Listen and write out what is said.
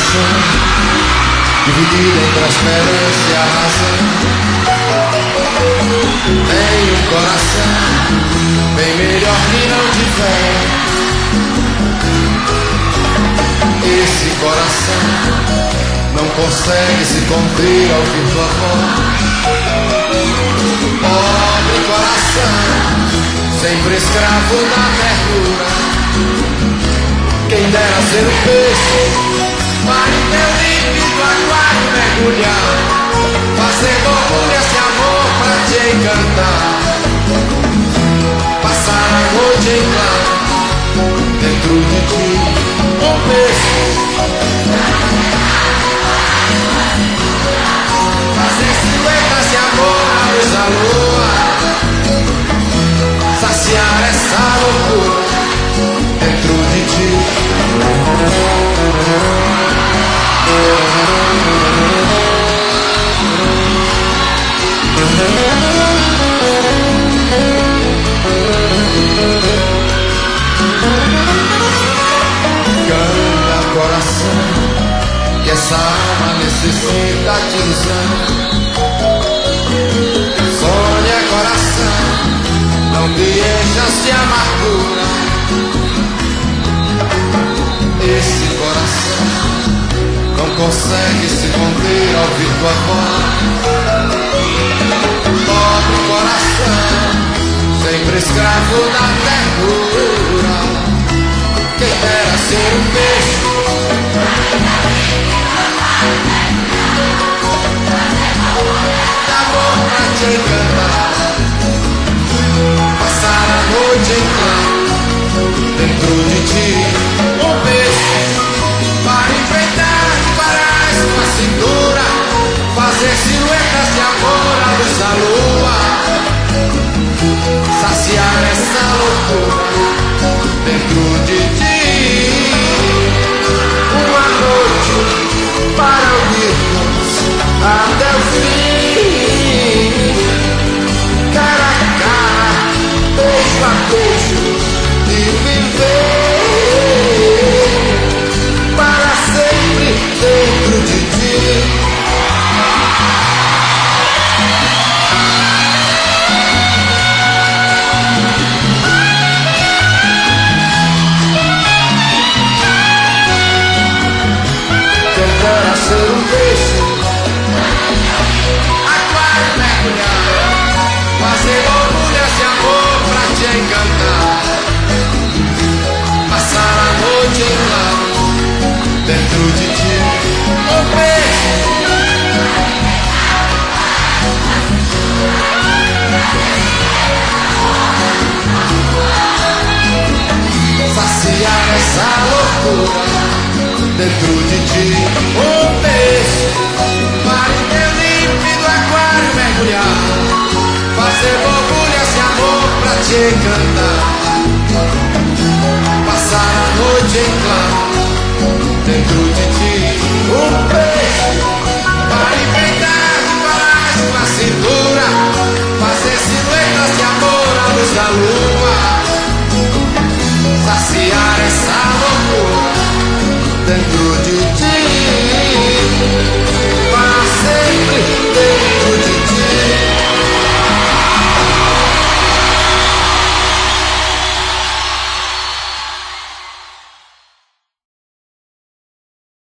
chão, dividida entre as pedras e a razão. Tem um coração bem melhor que não tiver. Esse coração não consegue se conter ao ouvir tua voz. Pobre coração, sempre escravo da ternura. Quem dera ser um peixe, para em teu límpido aquário mergulhar, fazer borbulha esse amor pra te encantar, passar a noite em claro, dentro de ti, um peixe, fazer silhueta esse amor à luz da lua, saciar essa loucura dentro de ti. Canta, coração, que essa alma necessita de ilusão. Sonha, coração, não te enchas de amargura. Esse coração não consegue se conter ao ouvir tua voz. Pobre coração, sempre escravo da ternura. Quem dera ser um peixe, de amor pra te encantar, passar a noite em claro dentro de ti. Um peixe para enfrentar devagar com a cintura, fazer silhuetas de amor à luz da lua, saciar essa loucura dentro de ti. Uma noite para ouvirmos até o fim, cara a cara, beijo a beijo, e viver para sempre dentro de ti. Quero ser um peixe, aquário mergulhar, fazer borbulhas de amor pra te encantar, passar a noite em claro dentro de ti. Um peixe, saciar essa loucura dentro de ti. Um peixe, para em teu límpido aquário mergulhar, fazer borbulhas de amor pra te encantar, passar a noite em claro dentro de ti. Um peixe, para enfrentar devagar com a cintura, fazer silhuetas de amor à luz da lua, saciar essa loucura dentro de ti.